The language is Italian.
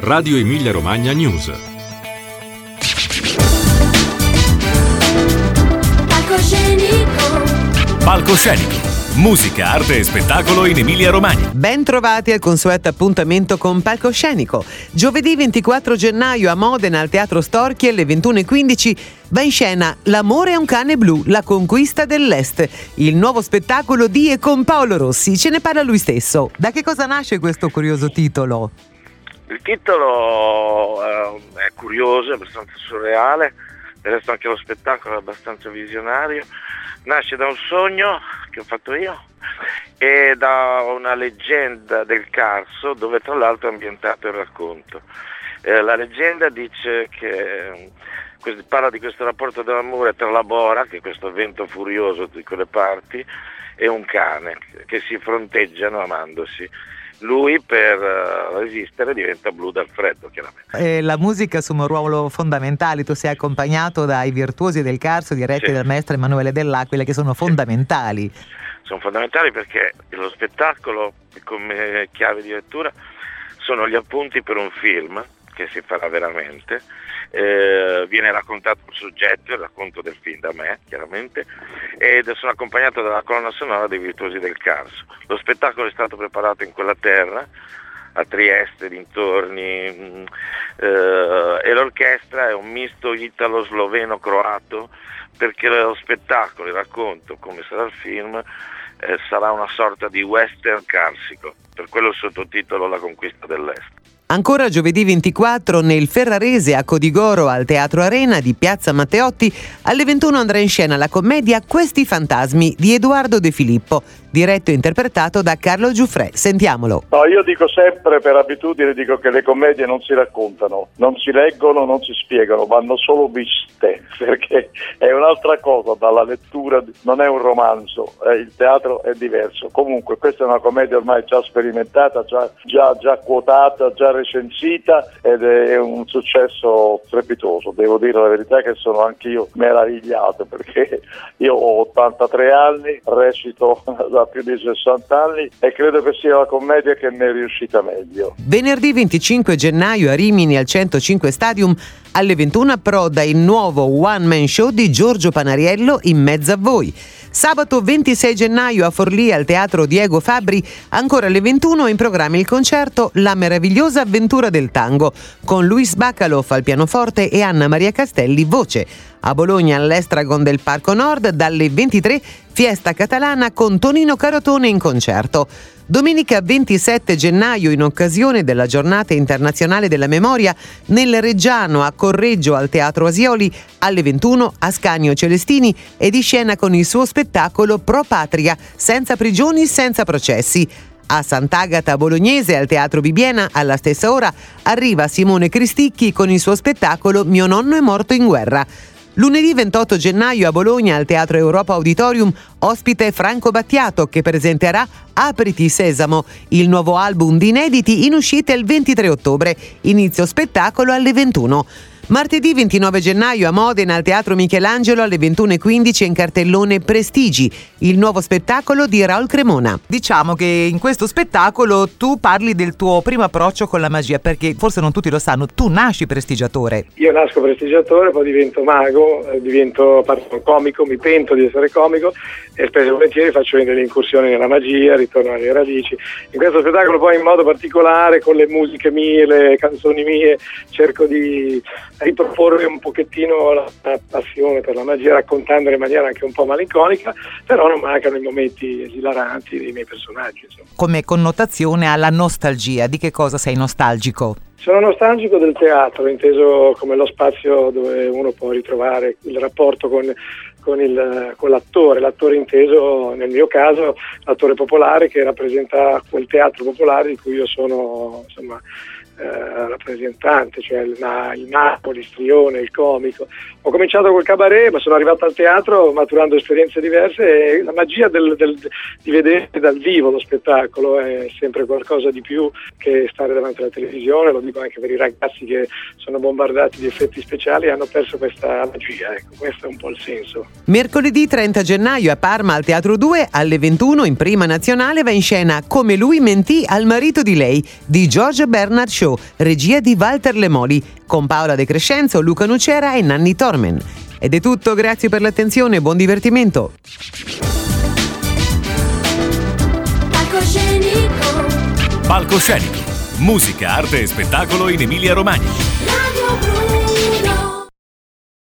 Radio Emilia Romagna News. Palcoscenico. Musica, arte e spettacolo in Emilia Romagna. Ben trovati al consueto appuntamento con Palcoscenico. Giovedì 24 gennaio a Modena al Teatro Storchi alle 21:15 va in scena L'amore è un cane blu, la conquista dell'Est, il nuovo spettacolo di e con Paolo Rossi. Ce ne parla lui stesso. Da che cosa nasce questo curioso titolo? Il titolo è curioso, è abbastanza surreale, del resto anche lo spettacolo è abbastanza visionario. Nasce da un sogno che ho fatto io e da una leggenda del Carso, dove tra l'altro è ambientato il racconto. La leggenda dice che parla di questo rapporto dell'amore tra la Bora, che è questo vento furioso di quelle parti, e un cane che si fronteggiano amandosi. Lui per resistere diventa blu dal freddo, chiaramente. La musica assume un ruolo fondamentale. Tu sei accompagnato dai virtuosi del Carso diretti dal maestro Emanuele Dell'Aquila, che sono fondamentali. Sono fondamentali perché lo spettacolo, come chiave di lettura, sono gli appunti per un film che si farà veramente. Viene raccontato il soggetto, il racconto del film da me, chiaramente, ed sono accompagnato dalla colonna sonora dei virtuosi del Carso. Lo spettacolo è stato preparato in quella terra, a Trieste, dintorni, e l'orchestra è un misto italo-sloveno-croato, perché lo spettacolo, il racconto, come sarà il film, sarà una sorta di western carsico, per quello il sottotitolo La conquista dell'Est. Ancora giovedì 24 nel Ferrarese a Codigoro al Teatro Arena di Piazza Matteotti alle 21 andrà in scena la commedia Questi fantasmi di Edoardo De Filippo, diretto e interpretato da Carlo Giuffrè. Sentiamolo. No, io dico sempre, per abitudine, dico che le commedie non si raccontano, non si leggono, non si spiegano, vanno solo viste, perché è un'altra cosa dalla lettura, non è un romanzo, il teatro è diverso. Comunque questa è una commedia ormai già sperimentata, già quotata, già recensita, ed è un successo strepitoso. Devo dire la verità che sono anch'io meravigliato, perché io ho 83 anni, recito da più di 60 anni e credo che sia la commedia che mi è riuscita meglio. Venerdì 25 gennaio a Rimini al 105 Stadium alle 21 approda il nuovo one man show di Giorgio Panariello, In mezzo a voi. Sabato 26 gennaio a Forlì al Teatro Diego Fabbri ancora alle 21 in programma il concerto La meravigliosa avventura del tango con Luis Bacalov al pianoforte e Anna Maria Castelli voce. A Bologna all'Estragon del Parco Nord dalle 23 Fiesta Catalana con Tonino Carotone in concerto. Domenica 27 gennaio, in occasione della Giornata Internazionale della Memoria, nel Reggiano a Correggio al Teatro Asioli, alle 21 Ascanio Celestini è di scena con il suo spettacolo Pro Patria, senza prigioni, senza processi. A Sant'Agata Bolognese al Teatro Bibbiena, alla stessa ora, arriva Simone Cristicchi con il suo spettacolo Mio nonno è morto in guerra. Lunedì 28 gennaio a Bologna al Teatro Europa Auditorium ospite Franco Battiato che presenterà Apriti Sesamo, il nuovo album di inediti in uscita il 23 ottobre, inizio spettacolo alle 21. Martedì 29 gennaio a Modena al Teatro Michelangelo alle 21:15 in cartellone Prestigi, il nuovo spettacolo di Raul Cremona. Diciamo che in questo spettacolo tu parli del tuo primo approccio con la magia, perché forse non tutti lo sanno, tu nasci prestigiatore. Io nasco prestigiatore, poi divento mago, parto comico, mi pento di essere comico e spesso e volentieri faccio delle incursioni nella magia, ritorno alle radici. In questo spettacolo poi in modo particolare con le musiche mie, le canzoni mie, cerco di riproporre un pochettino la passione per la magia, raccontandola in maniera anche un po' malinconica, però non mancano i momenti esilaranti dei miei personaggi, insomma. Come connotazione alla nostalgia, di che cosa sei nostalgico? Sono nostalgico del teatro, inteso come lo spazio dove uno può ritrovare il rapporto con l'attore inteso nel mio caso l'attore popolare che rappresenta quel teatro popolare di cui io sono rappresentante, cioè il Napoli, il Strione, il comico. Ho cominciato col cabaret, ma sono arrivato al teatro maturando esperienze diverse e la magia di vedere dal vivo lo spettacolo è sempre qualcosa di più che stare davanti alla televisione. Lo dico anche per i ragazzi che sono bombardati di effetti speciali e hanno perso questa magia, ecco, questo è un po' il senso. Mercoledì 30 gennaio a Parma al Teatro 2 alle 21 in Prima Nazionale va in scena Come lui mentì al marito di lei di George Bernard Shaw. Show, regia di Walter Lemoli, con Paola De Crescenzo, Luca Nucera e Nanni Tormen. Ed è tutto, grazie per l'attenzione, buon divertimento. Palcoscenico, musica, arte e spettacolo in Emilia-Romagna. Radio Blu.